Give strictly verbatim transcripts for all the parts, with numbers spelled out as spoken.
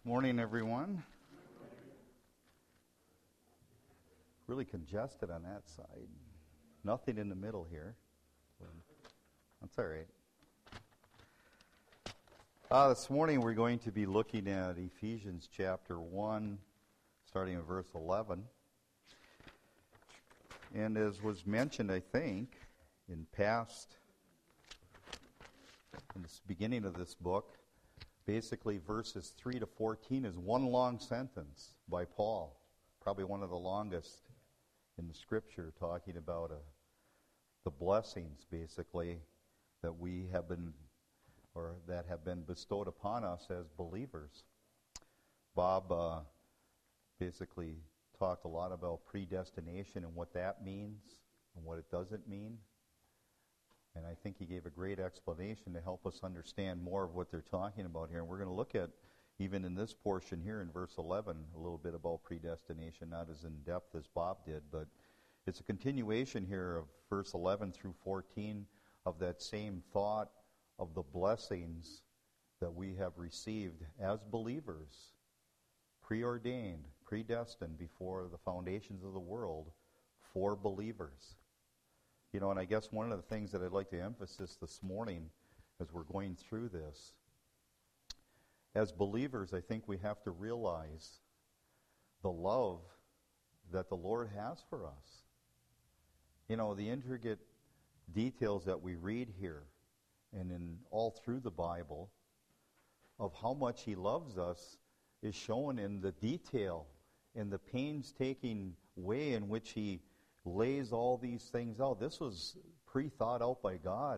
Morning, everyone. Really congested on that side. Nothing in the middle here. That's all right. Uh, this morning we're going to be looking at Ephesians chapter one, starting in verse eleven. And as was mentioned, I think, in past, in the beginning of this book, basically verses three to fourteen is one long sentence by Paul, probably one of the longest in the Scripture, talking about uh, the blessings, basically, that we have been, or that have been bestowed upon us as believers. Bob uh, basically talked a lot about predestination and what that means and what it doesn't mean. And I think he gave a great explanation to help us understand more of what they're talking about here. And we're going to look at, even in this portion here in verse eleven, a little bit about predestination, not as in depth as Bob did, but it's a continuation here of verse eleven through fourteen of that same thought of the blessings that we have received as believers, preordained, predestined before the foundations of the world for believers. You know, and I guess one of the things that I'd like to emphasize this morning as we're going through this, as believers, I think we have to realize the love that the Lord has for us. You know, the intricate details that we read here and in all through the Bible of how much He loves us is shown in the detail, in the painstaking way in which He lays all these things out. This was pre-thought out by God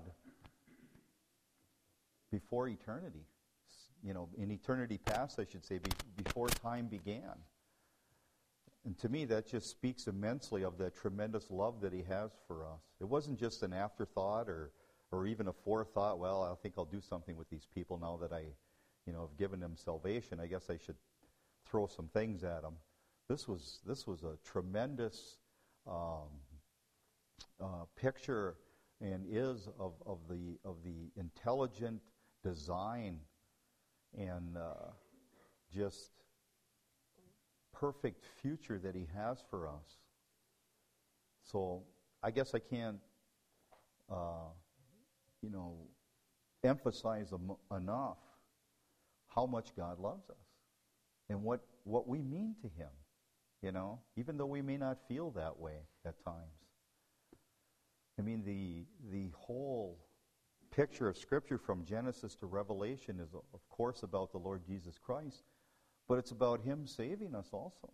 before eternity. You know, in eternity past, I should say, be, before time began. And to me, that just speaks immensely of the tremendous love that He has for us. It wasn't just an afterthought or, or even a forethought, well, I think I'll do something with these people now that I, you know, have given them salvation. I guess I should throw some things at them. This was, this was a tremendous Um, uh, picture and is of, of the of the intelligent design and uh, just perfect future that He has for us. So I guess I can't, uh, you know, emphasize em- enough how much God loves us and what what we mean to Him. You know, even though we may not feel that way at times. I mean, the the whole picture of Scripture from Genesis to Revelation is, of course, about the Lord Jesus Christ, but it's about Him saving us also.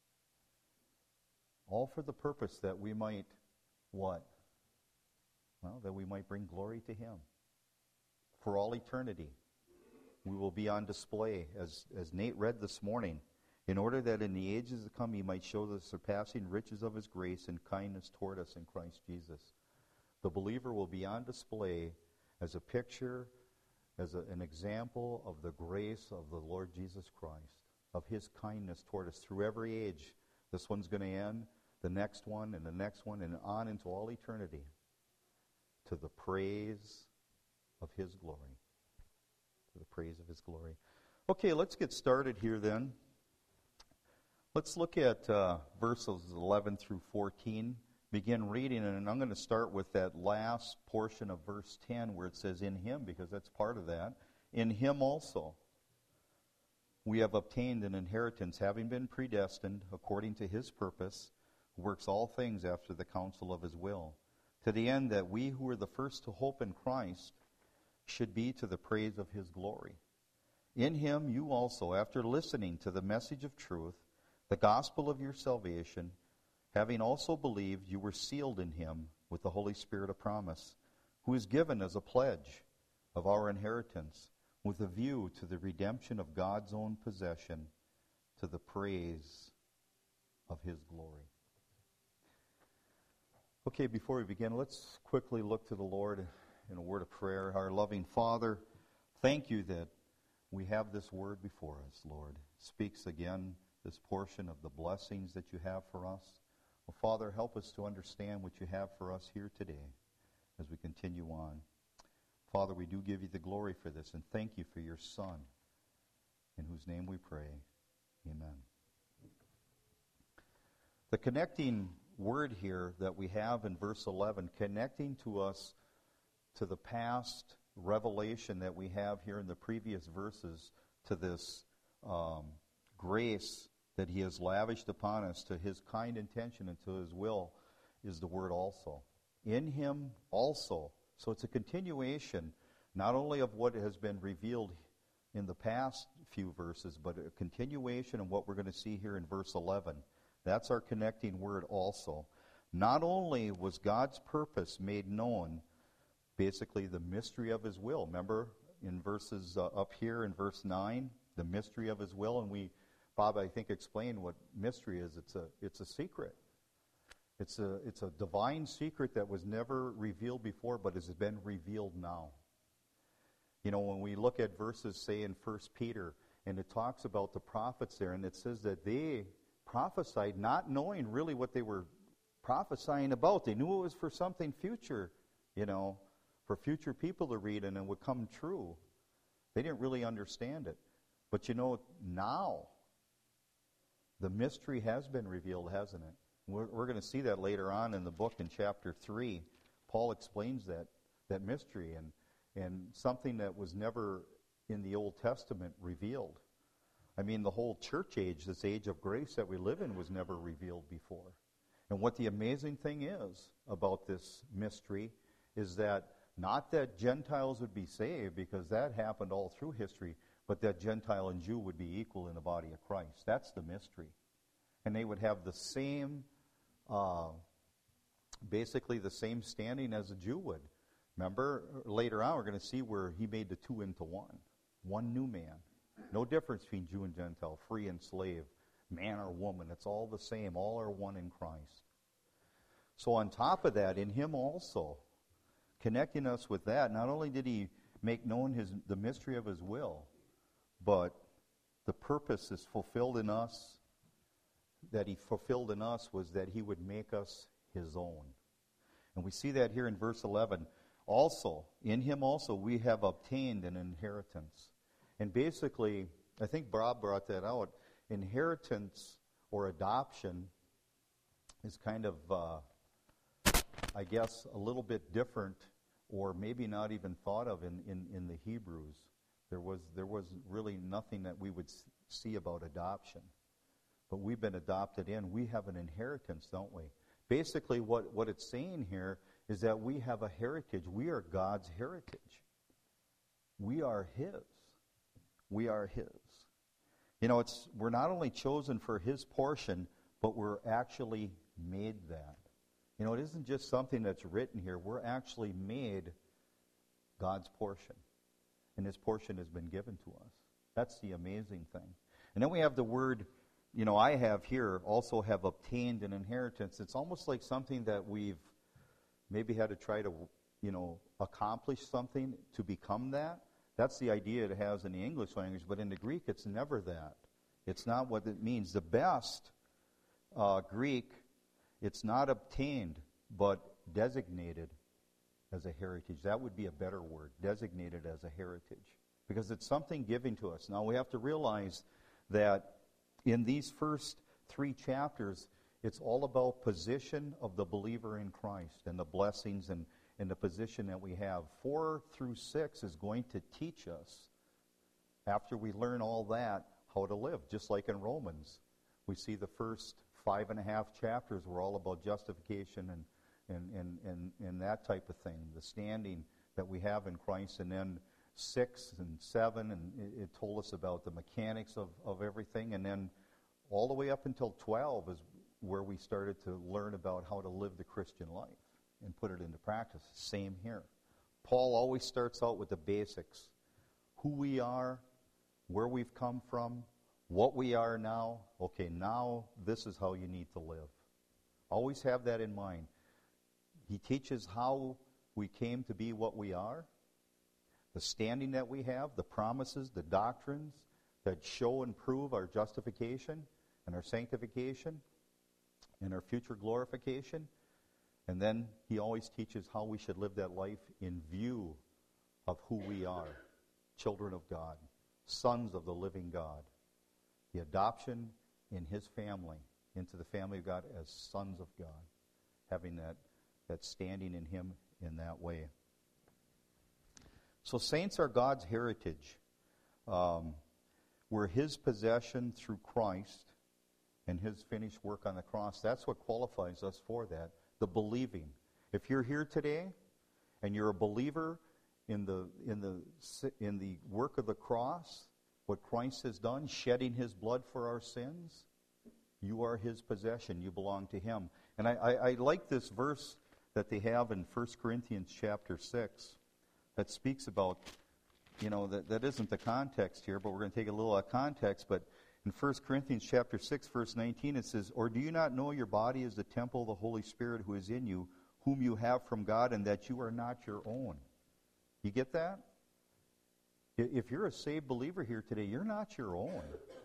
All for the purpose that we might, what? Well, that we might bring glory to Him. For all eternity, we will be on display, as, as Nate read this morning, in order that in the ages to come He might show the surpassing riches of His grace and kindness toward us in Christ Jesus. The believer will be on display as a picture, as a, an example of the grace of the Lord Jesus Christ, of His kindness toward us through every age. This one's going to end, the next one, and the next one, and on into all eternity, to the praise of His glory. To the praise of His glory. Okay, let's get started here then. Let's look at uh, verses eleven through fourteen. Begin reading, and I'm going to start with that last portion of verse ten where it says, "In Him," because that's part of that. "In Him also we have obtained an inheritance, having been predestined according to His purpose, who works all things after the counsel of His will, to the end that we who were the first to hope in Christ should be to the praise of His glory. In Him you also, after listening to the message of truth, the gospel of your salvation, having also believed, you were sealed in Him with the Holy Spirit of promise, who is given as a pledge of our inheritance, with a view to the redemption of God's own possession, to the praise of His glory." Okay, before we begin, let's quickly look to the Lord in a word of prayer. Our loving Father, thank You that we have this word before us, Lord. It speaks again this portion of the blessings that You have for us. Well, Father, help us to understand what You have for us here today as we continue on. Father, we do give You the glory for this, and thank You for Your Son, in whose name we pray. Amen. The connecting word here that we have in verse eleven, connecting to us to the past revelation that we have here in the previous verses, to this um, grace that he has lavished upon us, to his kind intention and to his will, is the word also. In him also. So it's a continuation not only of what has been revealed in the past few verses, but a continuation of what we're going to see here in verse eleven. That's our connecting word also. Not only was God's purpose made known, basically the mystery of his will. Remember in verses uh, up here in verse nine, the mystery of his will, and we, Bob, I think, explained what mystery is. It's a it's a secret. It's a it's a divine secret that was never revealed before, but has been revealed now. You know, when we look at verses, say, in First Peter, and it talks about the prophets there, and it says that they prophesied not knowing really what they were prophesying about. They knew it was for something future, you know, for future people to read, and it would come true. They didn't really understand it. But you know, now, the mystery has been revealed, hasn't it? We're, we're going to see that later on in the book in chapter three. Paul explains that, that mystery, and and something that was never in the Old Testament revealed. I mean, the whole church age, this age of grace that we live in, was never revealed before. And what the amazing thing is about this mystery is that not that Gentiles would be saved, because that happened all through history, but that Gentile and Jew would be equal in the body of Christ. That's the mystery. And they would have the same, uh, basically the same standing as a Jew would. Remember, later on we're going to see where he made the two into one. One new man. No difference between Jew and Gentile, free and slave, man or woman. It's all the same. All are one in Christ. So on top of that, in him also, connecting us with that, not only did he make known his the mystery of his will, but the purpose is fulfilled in us, that he fulfilled in us was that he would make us his own. And we see that here in verse eleven. Also, in him also we have obtained an inheritance. And basically, I think Bob brought that out. Inheritance or adoption is kind of, uh, I guess, a little bit different, or maybe not even thought of in, in, in the Hebrews. There was there was really nothing that we would see about adoption. But we've been adopted in. We have an inheritance, don't we? Basically, what, what it's saying here is that we have a heritage. We are God's heritage. We are his. We are his. You know, it's we're not only chosen for his portion, but we're actually made that. You know, it isn't just something that's written here. We're actually made God's portion. And his portion has been given to us. That's the amazing thing. And then we have the word, you know, I have here, also have obtained an inheritance. It's almost like something that we've maybe had to try to, you know, accomplish something to become that. That's the idea it has in the English language, but in the Greek it's never that. It's not what it means. The best uh, Greek, it's not obtained, but designated as a heritage. That would be a better word, designated as a heritage, because it's something given to us. Now we have to realize that in these first three chapters, it's all about position of the believer in Christ and the blessings and, and the position that we have. Four through six is going to teach us, after we learn all that, how to live, just like in Romans. We see the first five and a half chapters were all about justification and, and, and, and, and that type of thing, the standing that we have in Christ. And then six and seven, and it, it told us about the mechanics of, of everything. And then all the way up until twelve is where we started to learn about how to live the Christian life and put it into practice. Same here. Paul always starts out with the basics. Who we are, where we've come from, what we are now. Okay, now this is how you need to live. Always have that in mind. He teaches how we came to be what we are, the standing that we have, the promises, the doctrines that show and prove our justification and our sanctification and our future glorification. And then he always teaches how we should live that life in view of who we are, children of God. sons of the living God. The adoption in his family, into the family of God as sons of God. Having that, that standing in him in that way. So saints are God's heritage. Um, we're his possession through Christ and his finished work on the cross. That's what qualifies us for that, the believing. If you're here today and you're a believer in the in the in the work of the cross, what Christ has done, shedding his blood for our sins, you are his possession. You belong to him. And I, I, I like this verse that they have in First Corinthians chapter six that speaks about, you know, that, that isn't the context here, but we're going to take a little out of context. But in First Corinthians chapter six, verse nineteen, it says, "Or do you not know your body is the temple of the Holy Spirit who is in you, whom you have from God, and that you are not your own?" You get that? If you're a saved believer here today, you're not your own.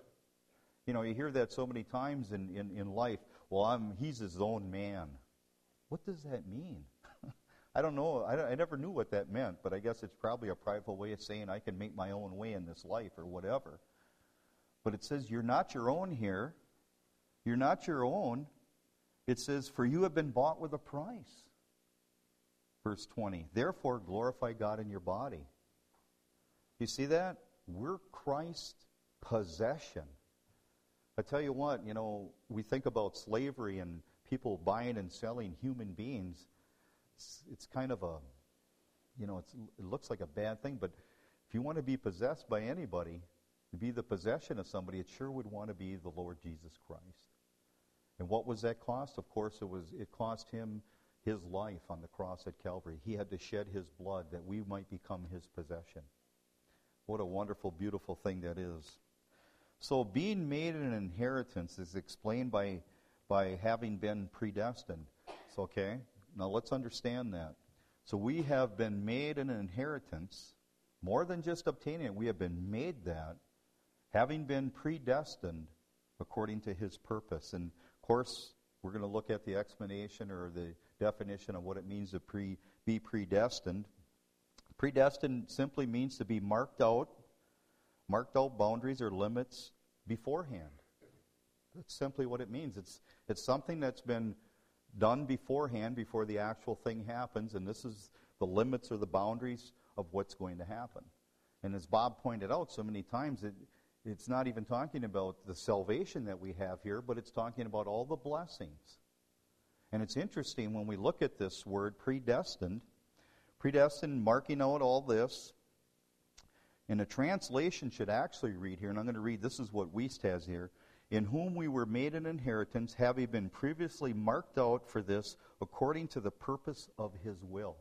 You know, you hear that so many times in, in, in life. Well, I'm, he's his own man. What does that mean? I don't know. I, I never knew what that meant, but I guess it's probably a prideful way of saying I can make my own way in this life or whatever. But it says you're not your own here. You're not your own. It says, "For you have been bought with a price." Verse twenty, "Therefore glorify God in your body." You see that? We're Christ's possession. I tell you what, you know, we think about slavery and people buying and selling human beings. It's, it's kind of a, you know, it's, it looks like a bad thing, but if you want to be possessed by anybody, to be the possession of somebody, it sure would want to be the Lord Jesus Christ. And what was that cost? Of course, it was. It cost him his life on the cross at Calvary. He had to shed his blood that we might become his possession. What a wonderful, beautiful thing that is. So being made an inheritance is explained by, by having been predestined. So, okay, now let's understand that. So we have been made an inheritance, more than just obtaining it. We have been made that, having been predestined according to his purpose. And, of course, we're going to look at the explanation or the definition of what it means to pre, be predestined. Predestined simply means to be marked out, marked out boundaries or limits beforehand. That's simply what it means. It's it's something that's been done beforehand, before the actual thing happens, and this is the limits or the boundaries of what's going to happen. And as Bob pointed out so many times, it it's not even talking about the salvation that we have here, but it's talking about all the blessings. And it's interesting when we look at this word predestined, predestined, marking out all this. And a translation should actually read here, and I'm going to read, this is what Wiest has here, "In whom we were made an inheritance, having been previously marked out for this, according to the purpose of his will."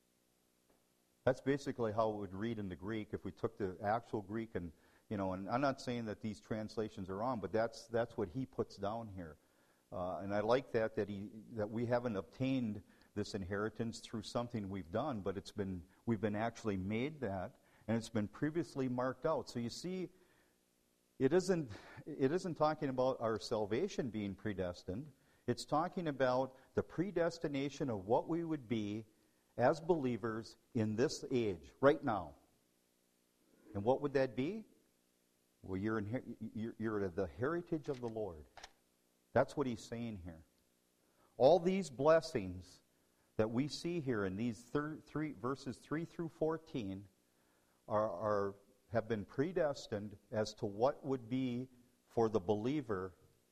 That's basically how it would read in the Greek if we took the actual Greek and, you know, and I'm not saying that these translations are wrong, but that's that's what he puts down here. Uh, and I like that, that he that we haven't obtained this inheritance through something we've done, but it's been we've been actually made that, and it's been previously marked out. So you see, it isn't it isn't talking about our salvation being predestined. It's talking about the predestination of what we would be as believers in this age, right now. And what would that be? Well, you're, in, you're, you're the heritage of the Lord. That's what he's saying here. All these blessings that we see here in these thir- three verses three through fourteen are, are have been predestined as to what would be for the believer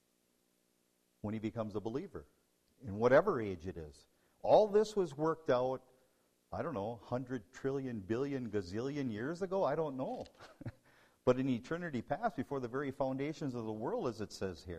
when he becomes a believer, in whatever age it is. All this was worked out, I don't know, one hundred trillion, billion, gazillion years ago? I don't know. But in eternity past, before the very foundations of the world, as it says here.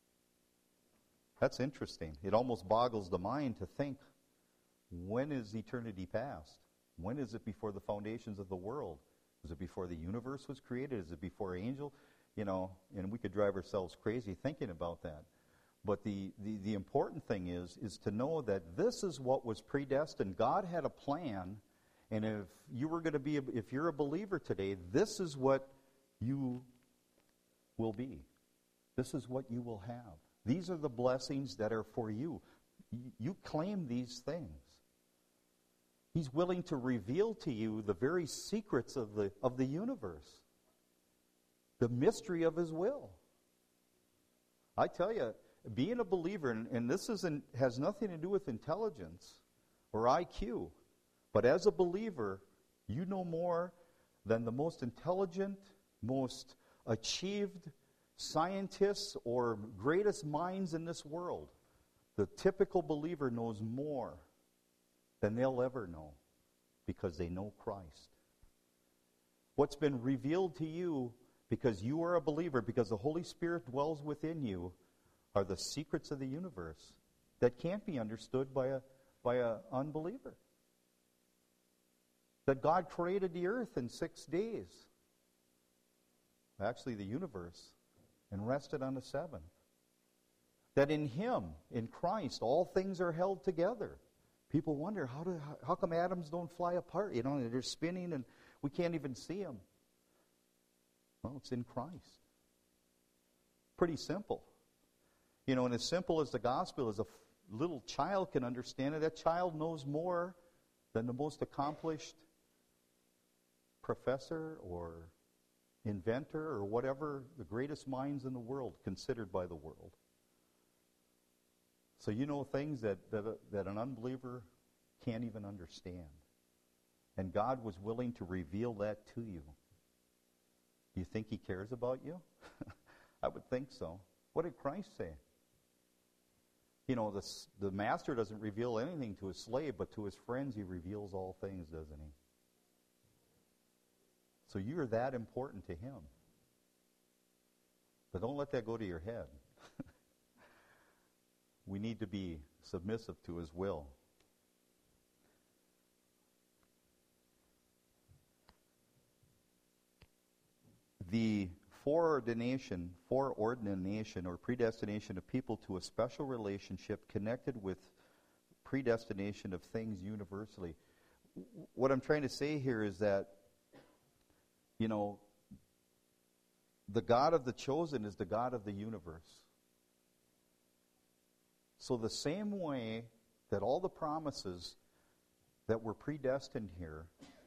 That's interesting. It almost boggles the mind to think, when is eternity past? When is it before the foundations of the world? Is it before the universe was created? Is it before angel? You know, and we could drive ourselves crazy thinking about that. But the, the, the important thing is, is to know that this is what was predestined. God had a plan, and if you were going to be, a, if you're a believer today, this is what you will be. This is what you will have. These are the blessings that are for you. You claim these things. He's willing to reveal to you the very secrets of the of the universe. the mystery of His will. I tell you, being a believer, and, and this isn't, has nothing to do with intelligence or I Q, but as a believer, you know more than the most intelligent, most achieved scientists or greatest minds in this world. The typical believer knows more than they'll ever know because they know Christ. What's been revealed to you because you are a believer, because the Holy Spirit dwells within you, are the secrets of the universe that can't be understood by a by an unbeliever. That God created the earth in six days, actually the universe, and rested on the seventh. That in Him, in Christ, all things are held together. People wonder, how do how, how come atoms don't fly apart? You know, they're spinning and we can't even see them. Well, it's in Christ. Pretty simple. You know, and as simple as the gospel, as a f- little child can understand it, that child knows more than the most accomplished professor or inventor or whatever, the greatest minds in the world, considered by the world. So you know things that, that, that an unbeliever can't even understand. And God was willing to reveal that to you. Do you think He cares about you? I would think so. What did Christ say? You know, the, the master doesn't reveal anything to his slave, but to his friends He reveals all things, doesn't He? So you're that important to Him. But don't let that go to your head. We need to be submissive to His will. The foreordination, foreordination or predestination of people to a special relationship connected with predestination of things universally. What I'm trying to say here is that, you know, the God of the chosen is the God of the universe. So the same way that all the promises that were predestined here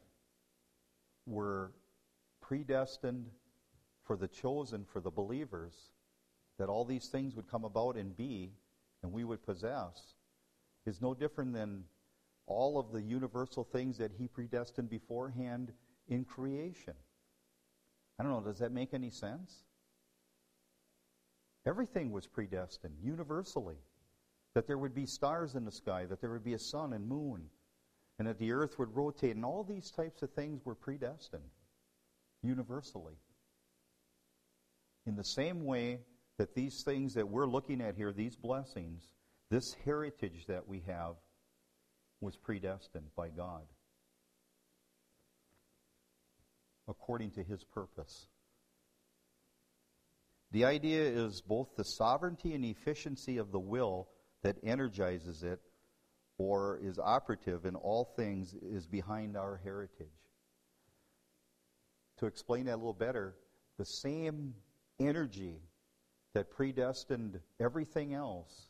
were predestined for the chosen, for the believers, that all these things would come about and be, and we would possess, is no different than all of the universal things that He predestined beforehand in creation. I don't know, does that make any sense? Everything was predestined universally. That there would be stars in the sky, that there would be a sun and moon, and that the earth would rotate, and all these types of things were predestined universally. In the same way that these things that we're looking at here, these blessings, this heritage that we have, was predestined by God according to His purpose. The idea is both the sovereignty and efficiency of the will that energizes it or is operative in all things is behind our heritage. To explain that a little better, the same energy that predestined everything else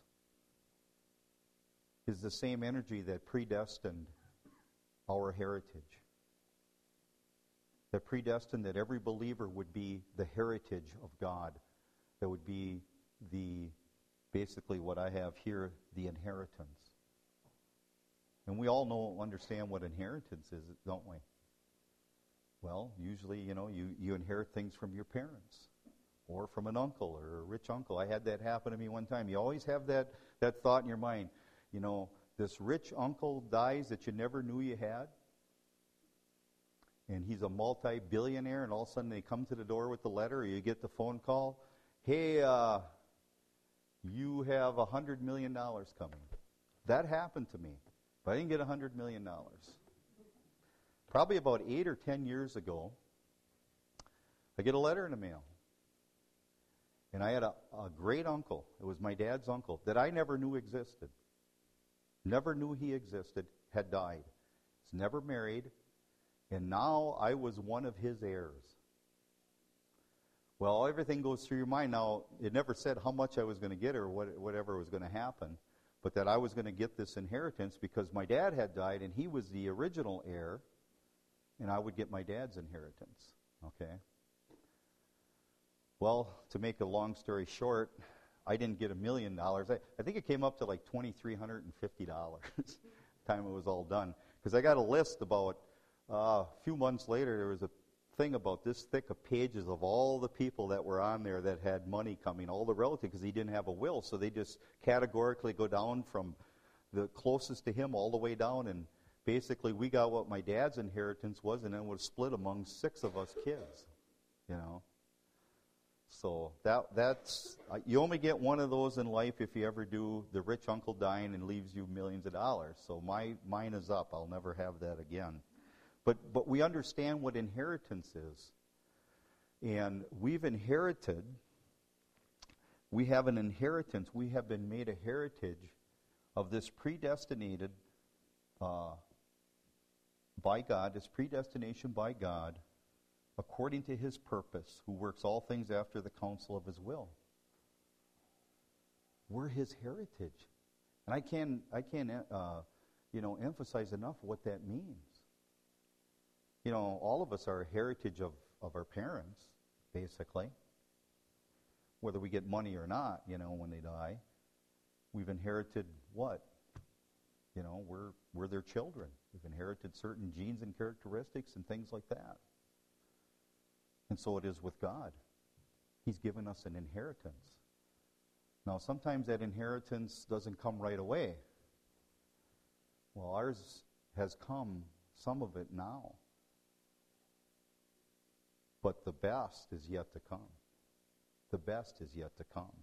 is the same energy that predestined our heritage. That predestined that every believer would be the heritage of God. That would be the, basically what I have here, the inheritance. And we all know, understand what inheritance is, don't we? Well, usually, you know, you, you inherit things from your parents or from an uncle or a rich uncle. I had that happen to me one time. You always have that, that thought in your mind, you know, this rich uncle dies that you never knew you had. And he's a multi-billionaire, and all of a sudden they come to the door with the letter, or you get the phone call, hey, uh, you have one hundred million dollars coming. That happened to me, but I didn't get one hundred million dollars. Probably about eight or ten years ago, I get a letter in the mail. And I had a, a great uncle, it was my dad's uncle, that I never knew existed. Never knew he existed, had died. He's never married, and now I was one of his heirs. Well, everything goes through your mind. Now, it never said how much I was going to get or what, whatever was going to happen, but that I was going to get this inheritance because my dad had died and he was the original heir, and I would get my dad's inheritance. Okay? Well, to make a long story short, I didn't get a million dollars. I, I think it came up to like two thousand three hundred fifty dollars time it was all done. Because I got a list about, uh, a few months later, there was a thing about this thick of pages of all the people that were on there that had money coming, all the relatives, because he didn't have a will. So they just categorically go down from the closest to him all the way down, and basically we got what my dad's inheritance was, and then it was split among six of us kids, you know. So that that's uh, you only get one of those in life if you ever do the rich uncle dying and leaves you millions of dollars. So my mine is up. I'll never have that again. But but we understand what inheritance is. And we've inherited, we have an inheritance. We have been made a heritage of this predestinated uh, by God, this predestination by God, according to his purpose, who works all things after the counsel of his will. We're his heritage. And I can't, I can't uh, you know, emphasize enough what that means. You know, all of us are a heritage of, of our parents, basically. Whether we get money or not, you know, when they die. We've inherited what? You know, we're we're their children. We've inherited certain genes and characteristics and things like that. And so it is with God. He's given us an inheritance. Now, sometimes that inheritance doesn't come right away. Well, ours has come, some of it now. But the best is yet to come. The best is yet to come.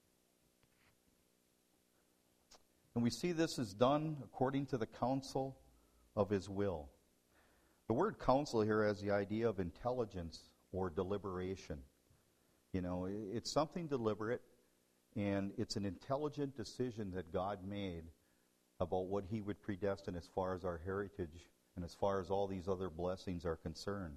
And we see this is done according to the counsel of his will. The word counsel here has the idea of intelligence or deliberation. You know, it's something deliberate, and it's an intelligent decision that God made about what he would predestine as far as our heritage and as far as all these other blessings are concerned.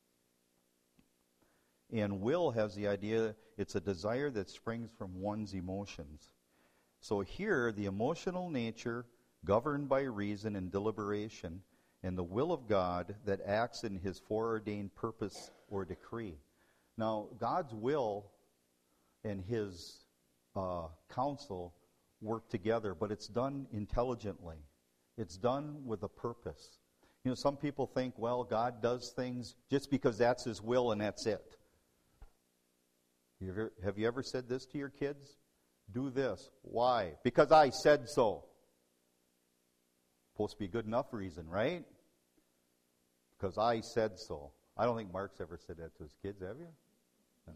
And will has the idea, it's a desire that springs from one's emotions. So here, the emotional nature governed by reason and deliberation, and the will of God that acts in his foreordained purpose or decree. Now, God's will and his uh, counsel work together, but it's done intelligently. It's done with a purpose. You know, some people think, well, God does things just because that's his will and that's it. You ever, have you ever said this to your kids? Do this. Why? Because I said so. Supposed to be a good enough reason, right? Because I said so. I don't think Mark's ever said that to his kids, have you? No.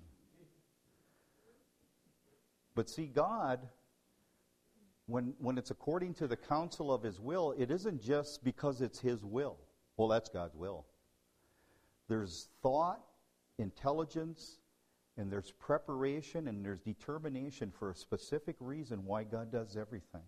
But see, God, when, when it's according to the counsel of his will, it isn't just because it's his will. Well, that's God's will. There's thought, intelligence, and there's preparation, and there's determination for a specific reason why God does everything.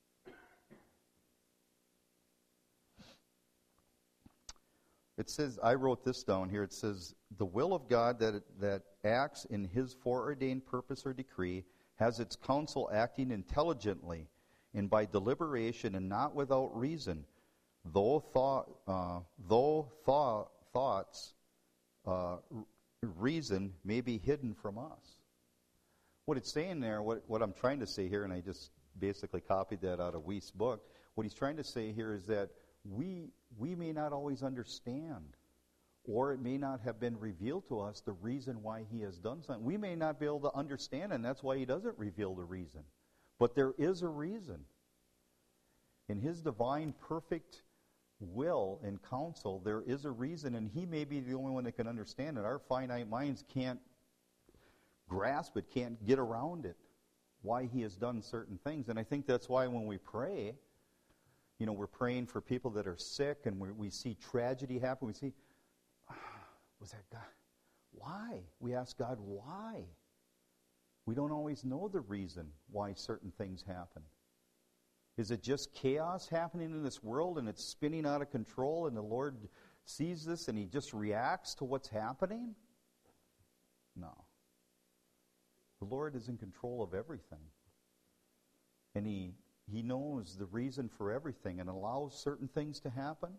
It says, I wrote this down here, it says, the will of God that, that acts in his foreordained purpose or decree has its counsel acting intelligently and by deliberation and not without reason, though thought, uh, though thought, thoughts, uh, reason may be hidden from us. What it's saying there, what, what I'm trying to say here, and I just basically copied that out of Weiss' book, what he's trying to say here is that we we may not always understand, or it may not have been revealed to us the reason why he has done something. We may not be able to understand, and that's why he doesn't reveal the reason. But there is a reason. In his divine, perfect will and counsel, there is a reason, and he may be the only one that can understand it. Our finite minds can't grasp it, can't get around it, why he has done certain things. And I think that's why when we pray, you know, we're praying for people that are sick, and we, we see tragedy happen. We see, ah, was that God? Why? We ask God, why? We don't always know the reason why certain things happen. Is it just chaos happening in this world, and it's spinning out of control, and the Lord sees this, and he just reacts to what's happening? No. The Lord is in control of everything. And he He knows the reason for everything and allows certain things to happen.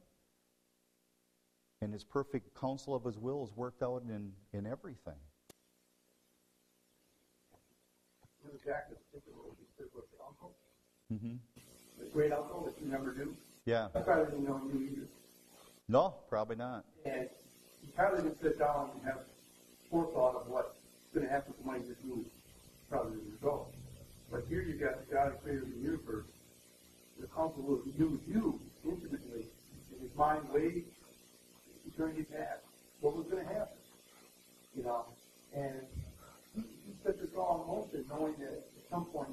And his perfect counsel of his will is worked out in, in everything. to Jack this particular he said with the uncle, Mm-hmm. the great uncle that you never knew. Yeah. I probably didn't know you either. No, probably not. And you probably didn't sit down and have forethought of what's going to happen with the money that you probably didn't go. But here you got the God who created the universe, the council who knew you intimately in his mind way eternity past. What was going to happen? You know, and he, he set this all in motion, knowing that at some point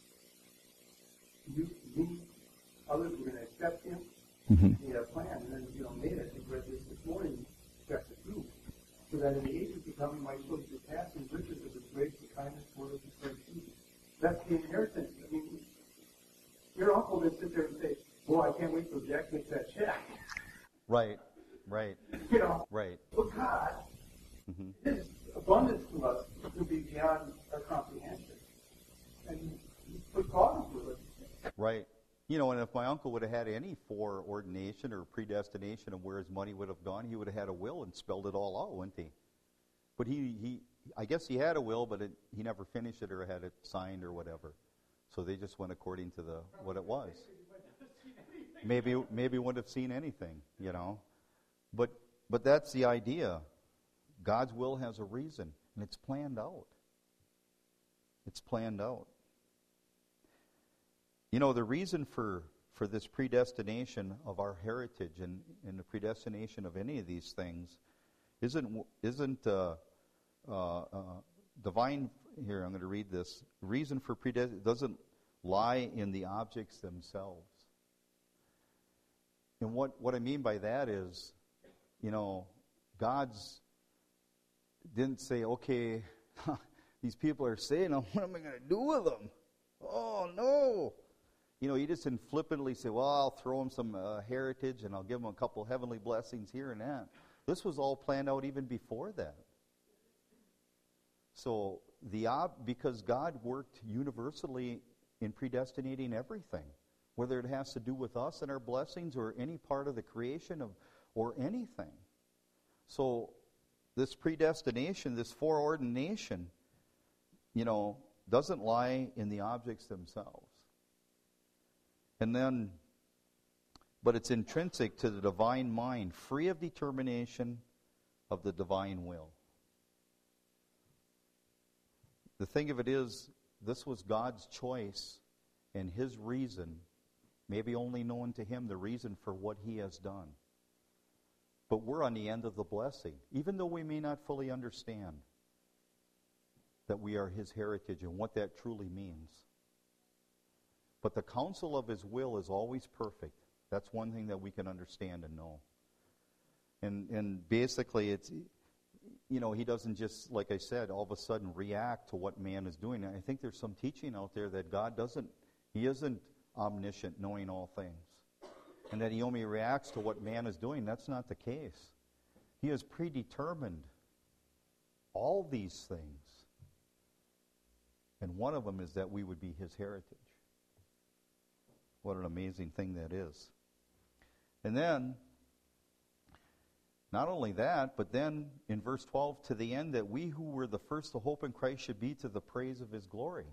you, me, others were going to accept him. Mm-hmm. He had a plan, and then you know, made it. I read this this morning, chapter two, so that in the ages to come, he might show the surpassing riches of his grace, the kindness toward us, his great peace. That's the inheritance. I mean, your uncle didn't sit there and say, "Boy, I can't wait till Jack makes that check." Right, right, You know, right. but God, Mm-hmm. His abundance to us will be beyond our comprehension, and He put cause to it. Right. You know, and if my uncle would have had any foreordination or predestination of where his money would have gone, he would have had a will and spelled it all out, wouldn't he? But he, he I guess he had a will, but it, he never finished it or had it signed or whatever. So they just went according to the what it was. Maybe maybe wouldn't have seen anything, you know. But but that's the idea. God's will has a reason, and it's planned out. It's planned out. You know, the reason for, for this predestination of our heritage and, and the predestination of any of these things isn't isn't uh, uh, uh, divine. Here, I'm going to read this. Reason for predestination doesn't lie in the objects themselves. And what, what I mean by that is, you know, God's didn't say, okay, these people are saying, what am I going to do with them? Oh, no. You know, he just didn't flippantly say, well, I'll throw them some uh, heritage and I'll give them a couple of heavenly blessings here and that. This was all planned out even before that. So, the ob- because God worked universally in predestinating everything, whether it has to do with us and our blessings or any part of the creation of or anything. So, this predestination, this foreordination, you know, doesn't lie in the objects themselves. And then, but it's intrinsic to the divine mind, free of determination of the divine will. The thing of it is, this was God's choice and His reason, maybe only known to Him the reason for what He has done. But we're on the end of the blessing, even though we may not fully understand that we are His heritage and what that truly means. But the counsel of His will is always perfect. That's one thing that we can understand and know. And and basically, it's, you know, He doesn't just, like I said, all of a sudden react to what man is doing. And I think there's some teaching out there that God doesn't, He isn't omniscient, knowing all things. And that He only reacts to what man is doing. That's not the case. He has predetermined all these things. And one of them is that we would be His heritage. What an amazing thing that is. And then, not only that, but then in verse twelve, to the end that we who were the first to hope in Christ should be to the praise of His glory.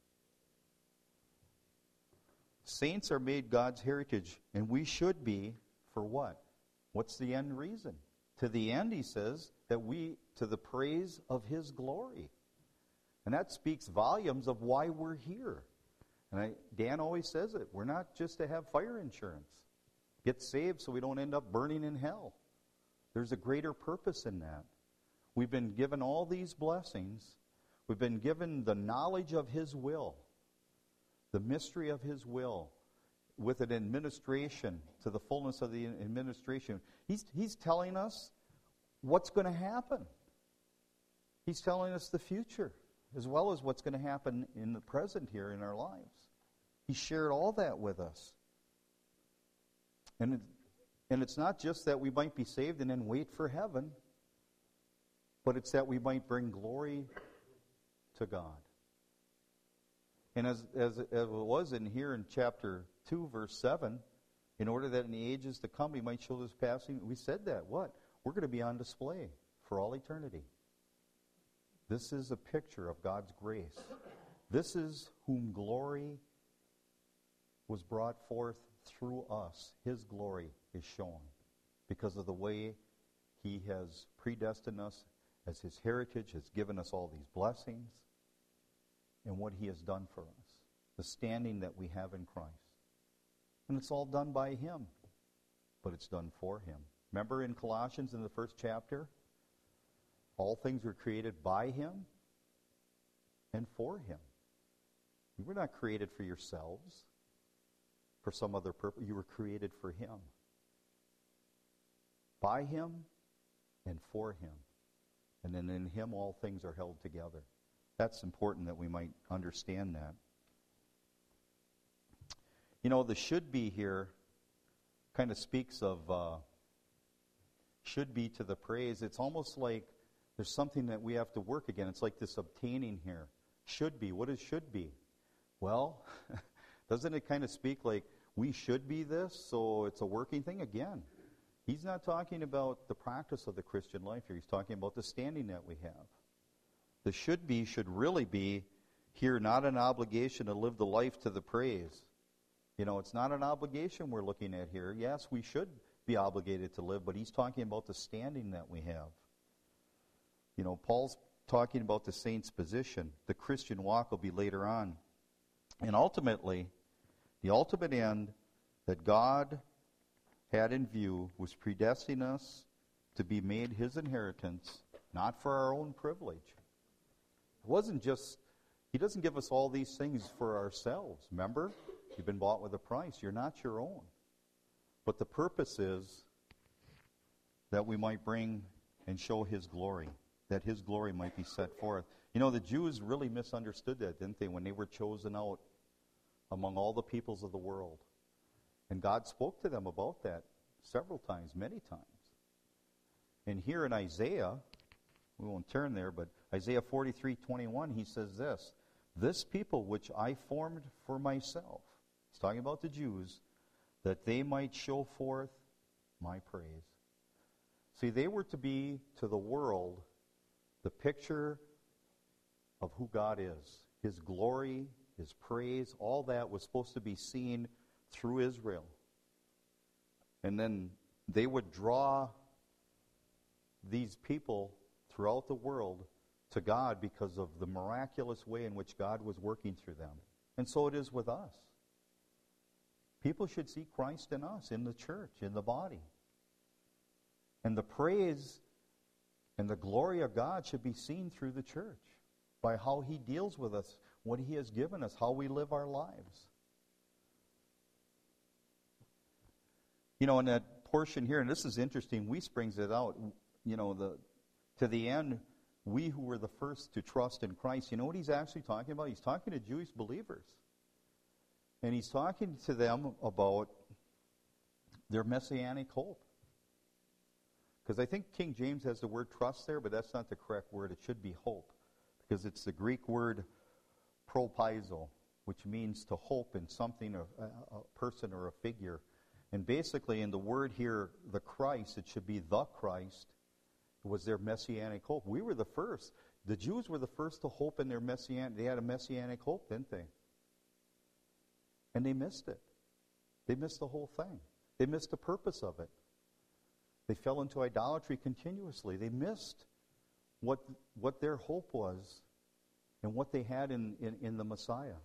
Saints are made God's heritage, and we should be for what? What's the end reason? To the end, he says, that we, to the praise of His glory. And that speaks volumes of why we're here. And I, Dan always says it, we're not just to have fire insurance. Get saved so we don't end up burning in hell. There's a greater purpose in that. We've been given all these blessings. We've been given the knowledge of His will. The mystery of His will, with an administration to the fullness of the administration. He's, he's telling us what's going to happen. He's telling us the future, as well as what's going to happen in the present here in our lives. He shared all that with us. And, it, and it's not just that we might be saved and then wait for heaven, but it's that we might bring glory to God. And as, as, as it was in here in chapter two, verse seven, in order that in the ages to come He might show His passing, we said that. What? We're going to be on display for all eternity. This is a picture of God's grace This is whom glory was brought forth through us. His glory is shown because of the way He has predestined us as His heritage, has given us all these blessings, and what He has done for us, the standing that we have in Christ. And it's all done by Him, but it's done for Him. Remember in Colossians in the first chapter, all things were created by Him and for Him. You were not created for yourselves, for some other purpose. You were created for Him. By Him and for Him. And then in Him all things are held together. That's important that we might understand that. You know, the should be here kind of speaks of uh, should be to the praise. It's almost like there's something that we have to work again. It's like this obtaining here. Should be. What is should be? Well, doesn't it kind of speak like we should be this, so it's a working thing? Again, he's not talking about the practice of the Christian life here. He's talking about the standing that we have. The should be should really be here not an obligation to live the life to the praise. You know, it's not an obligation we're looking at here. Yes, we should be obligated to live, but he's talking about the standing that we have. You know, Paul's talking about the saint's position. The Christian walk will be later on. And ultimately, the ultimate end that God had in view was predestining us to be made His inheritance, not for our own privilege. It wasn't just, He doesn't give us all these things for ourselves. Remember? You've been bought with a price. You're not your own. But the purpose is that we might bring and show His glory, that His glory might be set forth. You know, the Jews really misunderstood that, didn't they, when they were chosen out among all the peoples of the world. And God spoke to them about that several times, many times. And here in Isaiah, we won't turn there, but Isaiah forty-three twenty-one, he says this, "This people which I formed for myself," he's talking about the Jews, "that they might show forth my praise." See, they were to be to the world the picture of who God is. His glory, His praise, all that was supposed to be seen through Israel. And then they would draw these people throughout the world to God because of the miraculous way in which God was working through them. And so it is with us. People should see Christ in us, in the church, in the body. And the praise and the glory of God should be seen through the church by how He deals with us, what He has given us, how we live our lives. You know, in that portion here, and this is interesting, Weiss brings it out, you know, the to the end, we who were the first to trust in Christ. You know what he's actually talking about? He's talking to Jewish believers. And he's talking to them about their messianic hope. Because I think King James has the word trust there, but that's not the correct word. It should be hope. Because it's the Greek word propaizo, which means to hope in something, a, a person or a figure. And basically in the word here, the Christ, it should be the Christ, was their messianic hope. We were the first. The Jews were the first to hope in their messianic, they had a messianic hope, didn't they? And they missed it. They missed the whole thing. They missed the purpose of it. They fell into idolatry continuously. They missed what what their hope was and what they had in, in, in the Messiah.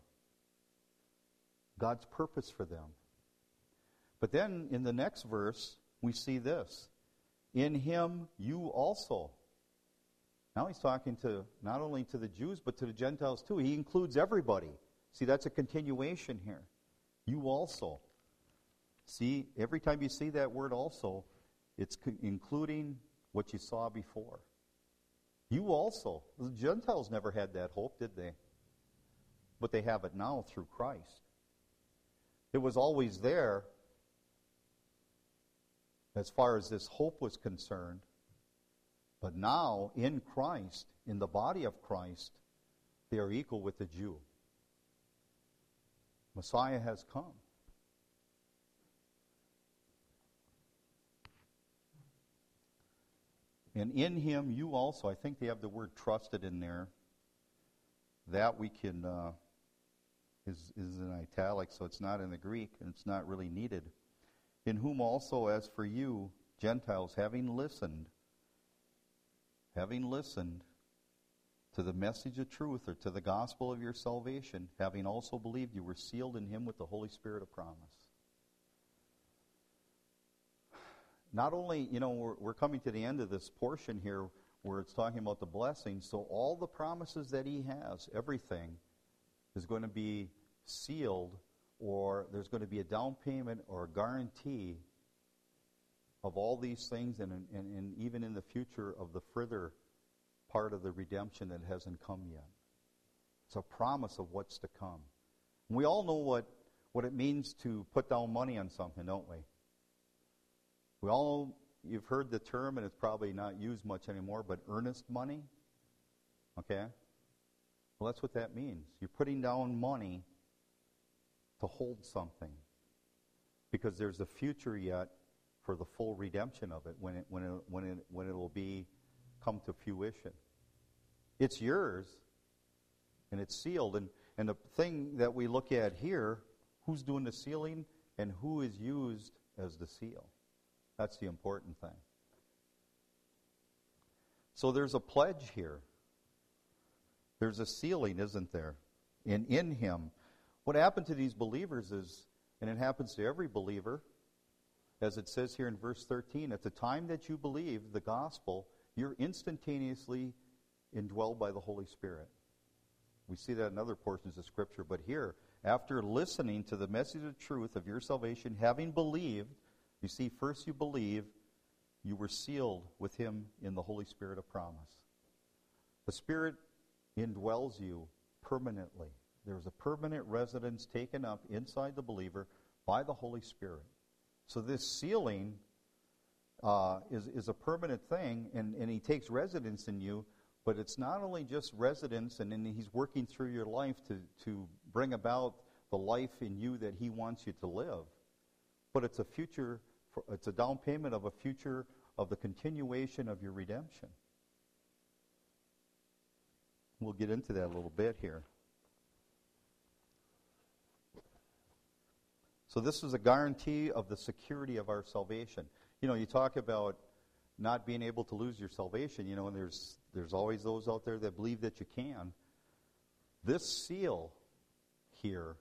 God's purpose for them. But then in the next verse, we see this. In Him you also. Now he's talking to not only to the Jews, but to the Gentiles too. He includes everybody. See, that's a continuation here. You also. See, every time you see that word also, it's co- including what you saw before. You also. The Gentiles never had that hope, did they? But they have it now through Christ. It was always there as far as this hope was concerned. But now, in Christ, in the body of Christ, they are equal with the Jew. Messiah has come. And in Him you also, I think they have the word trusted in there, that we can, uh, is, is in italics, so it's not in the Greek, and it's not really needed. In whom also, as for you, Gentiles, having listened, having listened to the message of truth, or to the gospel of your salvation, having also believed, you were sealed in him with the Holy Spirit of promise. Not only, you know, we're, we're coming to the end of this portion here where it's talking about the blessings, so all the promises that he has, everything, is going to be sealed, or there's going to be a down payment or a guarantee of all these things, and, and, and even in the future of the further part of the redemption that hasn't come yet. It's a promise of what's to come. And we all know what, what it means to put down money on something, don't we? We all, you've heard the term, and it's probably not used much anymore, but earnest money. Okay? Well, that's what that means. You're putting down money to hold something, because there's a future yet for the full redemption of it, when it when it when it when it will be come to fruition. It's yours, and it's sealed. And and the thing that we look at here, who's doing the sealing and who is used as the seal? That's the important thing. So there's a pledge here. There's a sealing, isn't there? And in him. What happened to these believers is, and it happens to every believer, as it says here in verse thirteen, at the time that you believe the gospel, you're instantaneously indwelled by the Holy Spirit. We see that in other portions of Scripture, but here, after listening to the message of truth of your salvation, having believed, you see, first you believe, you were sealed with him in the Holy Spirit of promise. The Spirit indwells you permanently. There's a permanent residence taken up inside the believer by the Holy Spirit. So this sealing uh, is, is a permanent thing, and, and he takes residence in you, but it's not only just residence, and then he's working through your life to, to bring about the life in you that he wants you to live, but it's a future, it's a down payment of a future of the continuation of your redemption. We'll get into that a little bit here. So this is a guarantee of the security of our salvation. You know, you talk about not being able to lose your salvation, you know, and there's there's always those out there that believe that you can. This seal here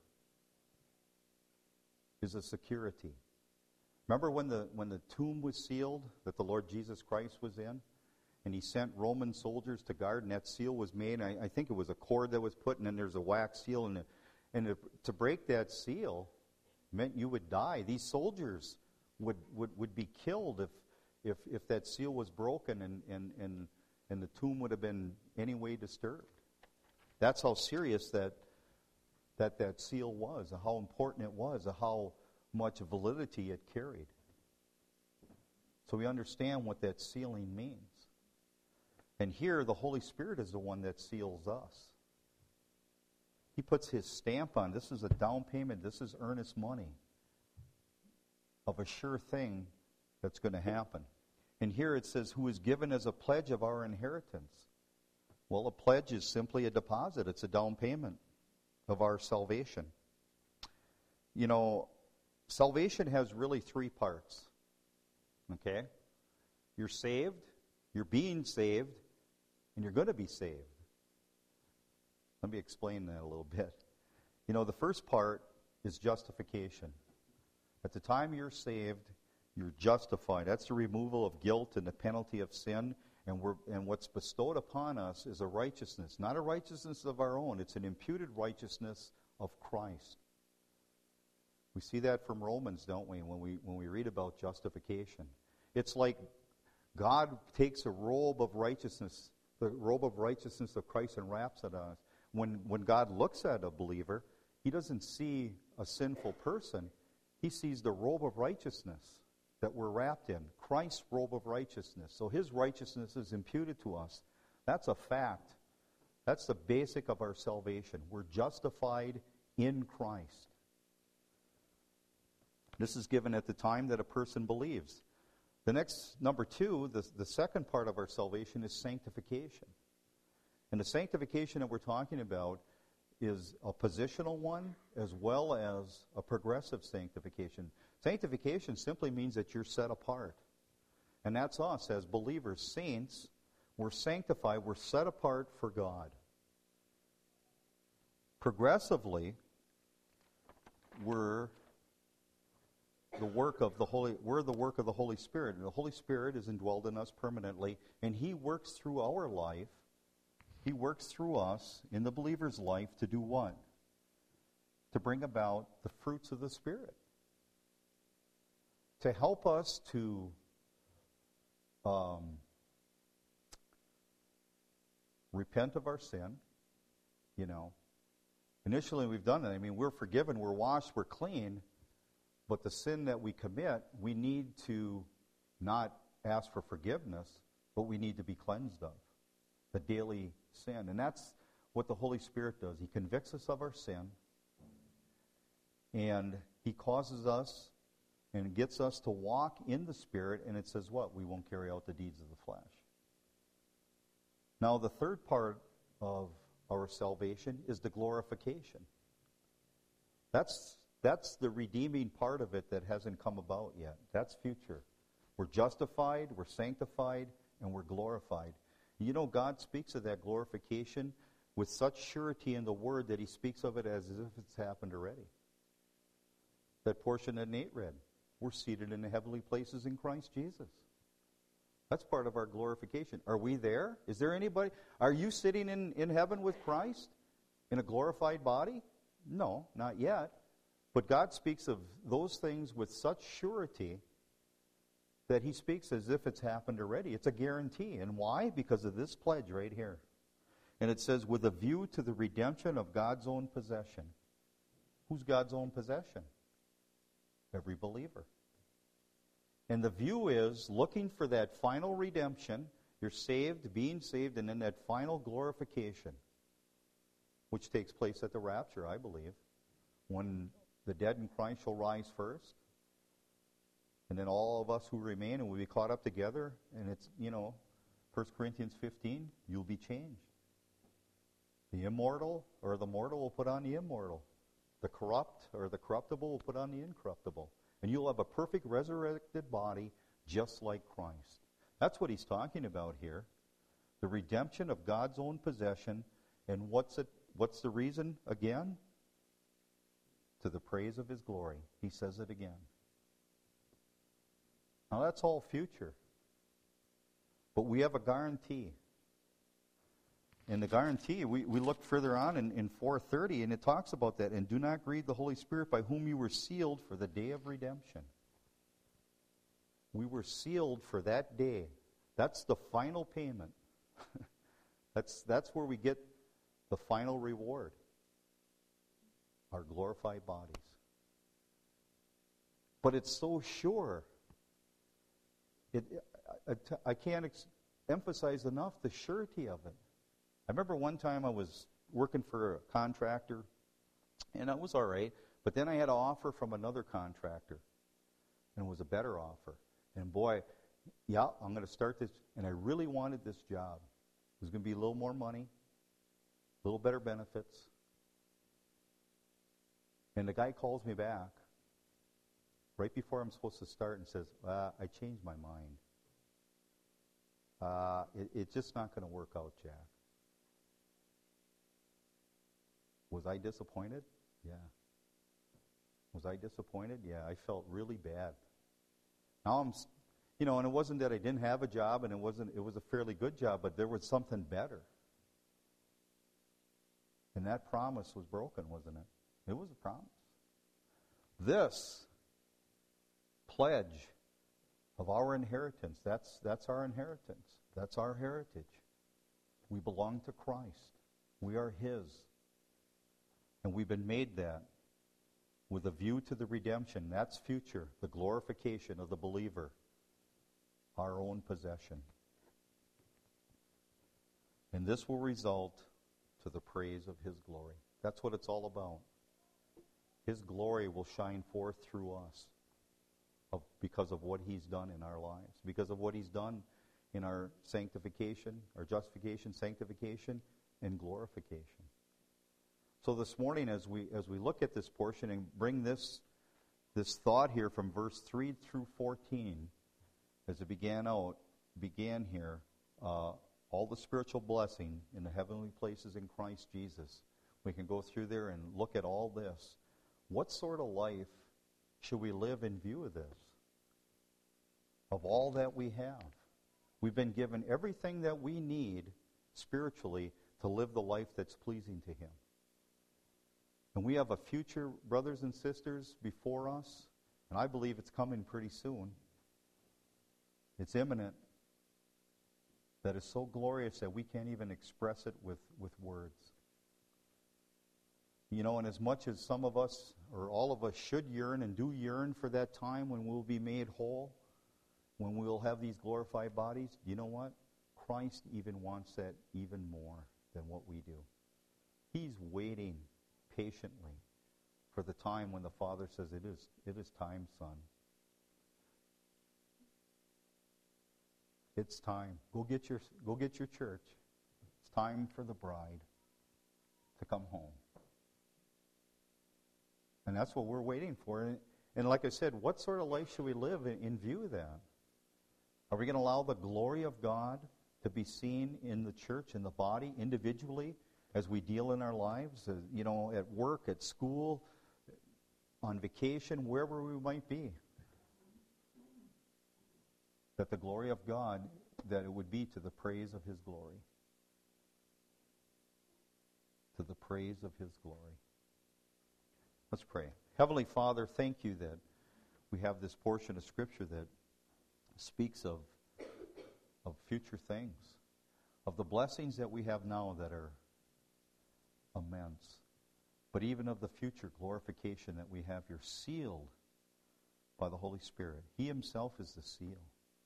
is a security. Remember when the when the tomb was sealed that the Lord Jesus Christ was in? And he sent Roman soldiers to guard, and that seal was made. I, I think it was a cord that was put, and then there's a wax seal. And, and to, to break that seal meant you would die. These soldiers would, would, would be killed if, if, if that seal was broken, and, and, and, and the tomb would have been any way disturbed. That's how serious that, that that seal was, how important it was, how much validity it carried. So we understand what that sealing means. And here, the Holy Spirit is the one that seals us. He puts his stamp on. This is a down payment. This is earnest money of a sure thing that's going to happen. And here it says, who is given as a pledge of our inheritance. Well, a pledge is simply a deposit. It's a down payment of our salvation. You know, salvation has really three parts. Okay? You're saved, you're being saved, and you're going to be saved. Let me explain that a little bit. You know, the first part is justification. At the time you're saved, you're justified. That's the removal of guilt and the penalty of sin. And, we're, and what's bestowed upon us is a righteousness. Not a righteousness of our own. It's an imputed righteousness of Christ. We see that from Romans, don't we, when we, when we read about justification. It's like God takes a robe of righteousness, the robe of righteousness of Christ, and wraps it on us. When, when God looks at a believer, he doesn't see a sinful person. He sees the robe of righteousness that we're wrapped in, Christ's robe of righteousness. So his righteousness is imputed to us. That's a fact. That's the basic of our salvation. We're justified in Christ. This is given at the time that a person believes. The next, number two, the, the second part of our salvation is sanctification. And the sanctification that we're talking about is a positional one as well as a progressive sanctification. Sanctification simply means that you're set apart. And that's us as believers, saints. We're sanctified, we're set apart for God. Progressively, we're the work of the Holy we're the work of the Holy Spirit. And the Holy Spirit is indwelled in us permanently, and He works through our life. He works through us in the believer's life to do what? To bring about the fruits of the Spirit. To help us to um, repent of our sin. You know, initially we've done that. I mean, we're forgiven, we're washed, we're clean. But the sin that we commit, we need to not ask for forgiveness, but we need to be cleansed of. The daily sin. And that's what the Holy Spirit does. He convicts us of our sin, and He causes us and gets us to walk in the Spirit, and it says what? We won't carry out the deeds of the flesh. Now, the third part of our salvation is the glorification. That's That's the redeeming part of it that hasn't come about yet. That's future. We're justified, we're sanctified, and we're glorified. You know, God speaks of that glorification with such surety in the Word that He speaks of it as if it's happened already. That portion that Nate read. We're seated in the heavenly places in Christ Jesus. That's part of our glorification. Are we there? Is there anybody? Are you sitting in, in heaven with Christ in a glorified body? No, not yet. But God speaks of those things with such surety that He speaks as if it's happened already. It's a guarantee. And why? Because of this pledge right here. And it says, with a view to the redemption of God's own possession. Who's God's own possession? Every believer. And the view is looking for that final redemption. You're saved, being saved, and then that final glorification, which takes place at the rapture, I believe, when the dead in Christ shall rise first, and then all of us who remain and will be caught up together. And it's, you know, First Corinthians fifteen, you'll be changed. The immortal or the mortal will put on the immortal. The corrupt or the corruptible will put on the incorruptible. And you'll have a perfect resurrected body just like Christ. That's what he's talking about here. The redemption of God's own possession. And what's it? What's the reason again? To the praise of His glory. He says it again. Now that's all future. But we have a guarantee. And the guarantee, we, we look further on in, in four thirty, and it talks about that. And do not grieve the Holy Spirit, by whom you were sealed for the day of redemption. We were sealed for that day. That's the final payment. that's, that's where we get the final reward. Our glorified bodies. But it's so sure. It, I, I can't ex- emphasize enough the surety of it. I remember one time I was working for a contractor, and it was all right, but then I had an offer from another contractor, and it was a better offer. And boy, yeah, I'm going to start this, and I really wanted this job. It was going to be a little more money, a little better benefits. And the guy calls me back right before I'm supposed to start and says, uh, I changed my mind. Uh, it, it's just not going to work out, Jack. Was I disappointed? Yeah. Was I disappointed? Yeah, I felt really bad. Now I'm, you know, and it wasn't that I didn't have a job, and it wasn't, it was a fairly good job, but there was something better. And that promise was broken, wasn't it? It was a promise. This pledge of our inheritance, that's, that's our inheritance. That's our heritage. We belong to Christ. We are His. And we've been made that with a view to the redemption. That's future, the glorification of the believer, our own possession. And this will result to the praise of His glory. That's what it's all about. His glory will shine forth through us of, because of what He's done in our lives, because of what He's done in our sanctification, our justification, sanctification, and glorification. So this morning, as we as we look at this portion and bring this this thought here from verse three through fourteen, as it began out, began here, uh, all the spiritual blessing in the heavenly places in Christ Jesus. We can go through there and look at all this. What sort of life should we live in view of this? Of all that we have. We've been given everything that we need spiritually to live the life that's pleasing to Him. And we have a future, brothers and sisters, before us, and I believe it's coming pretty soon. It's imminent. That is so glorious that we can't even express it with, with words. You know, and as much as some of us, or all of us, should yearn and do yearn for that time when we'll be made whole, when we'll have these glorified bodies, you know what? Christ even wants that even more than what we do. He's waiting patiently for the time when the Father says, it is, it is time, son. It's time. Go get your go get your church. It's time for the bride to come home. And that's what we're waiting for. And, and like I said, what sort of life should we live in, in view of that? Are we going to allow the glory of God to be seen in the church, in the body, individually, as we deal in our lives, uh, you know, at work, at school, on vacation, wherever we might be? That the glory of God, that it would be to the praise of His glory. To the praise of His glory. Let's pray. Heavenly Father, thank You that we have this portion of Scripture that speaks of, of future things, of the blessings that we have now that are immense, but even of the future glorification that we have here, sealed by the Holy Spirit. He Himself is the seal.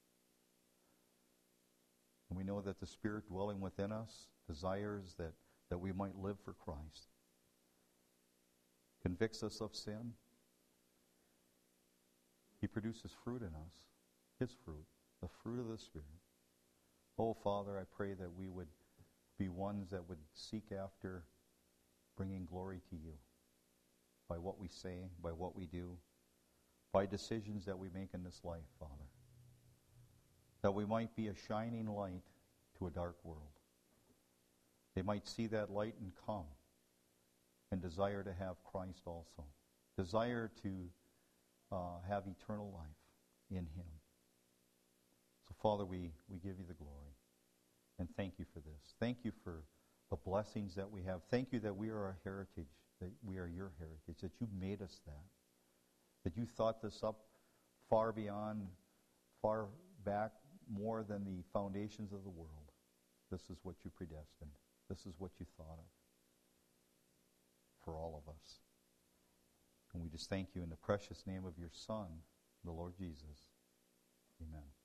And we know that the Spirit dwelling within us desires that, that we might live for Christ. Convicts us of sin. He produces fruit in us, His fruit, the fruit of the Spirit. Oh, Father, I pray that we would be ones that would seek after bringing glory to You by what we say, by what we do, by decisions that we make in this life, Father. That we might be a shining light to a dark world. They might see that light and come and desire to have Christ also. Desire to uh, have eternal life in Him. So, Father, we, we give You the glory. And thank You for this. Thank You for the blessings that we have. Thank You that we are a heritage, that we are Your heritage, that You made us that. That You thought this up far beyond, far back, more than the foundations of the world. This is what You predestined. This is what You thought of for all of us. And we just thank You in the precious name of Your Son, the Lord Jesus. Amen.